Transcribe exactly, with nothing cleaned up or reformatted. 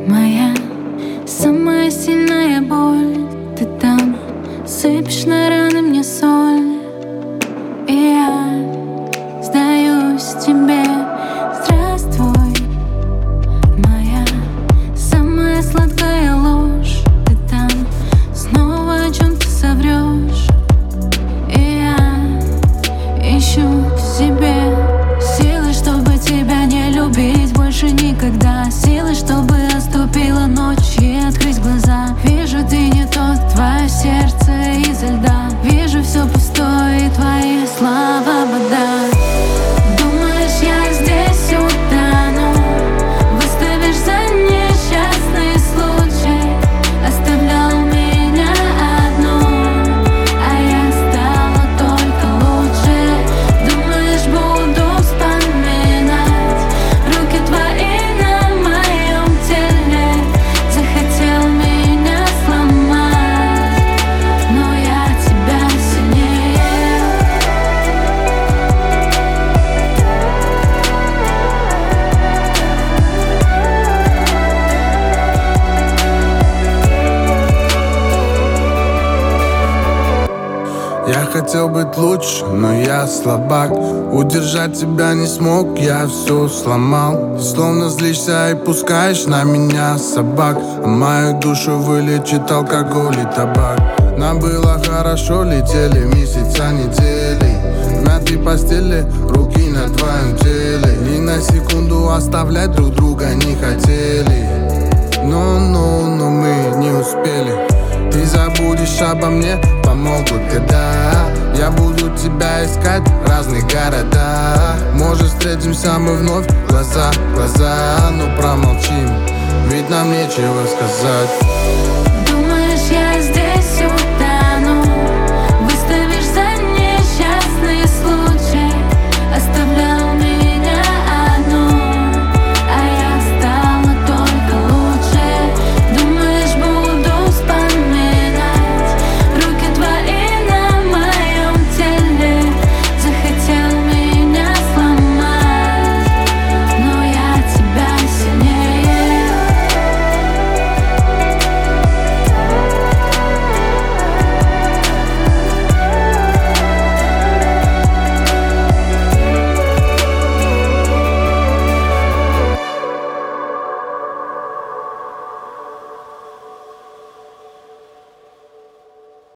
Моя самая сильная боль, ты там сыпешь на раны мне соль, и я сдаюсь тебе. Здравствуй, моя самая сладкая ложь, ты там снова о чем-то соврешь, и я ищу в себе силы, чтобы тебя не любить больше никогда, силы, чтобы оступила ночь и открыть глаза. Вижу, ты не тот, твое сердце изо льда. Вижу, все пустое, и твои слова вода. Думаешь, я здесь утону, выставишь за несчастный случай. Оставлял меня одну, а я стала только лучше. Думаешь, буду вспоминать руки твои на моем теле. Захотел меня сломать, но я тебя сильнее. Я хотел быть лучше, но я слабак. Удержать тебя не смог, я все сломал. Ты словно злишься и пускаешь на меня собак, а мою душу вылечит алкоголь и табак. Нам было хорошо, летели месяца, недели. В мятой постели, руки на твоем теле. Ни на секунду оставлять друг друга не хотели. Но, но, но мы не успели. Ты забудешь обо мне, помогут года. Я буду тебя искать в разных городах. Может, встретимся мы вновь, глаза в глаза. Но промолчим, ведь нам нечего сказать.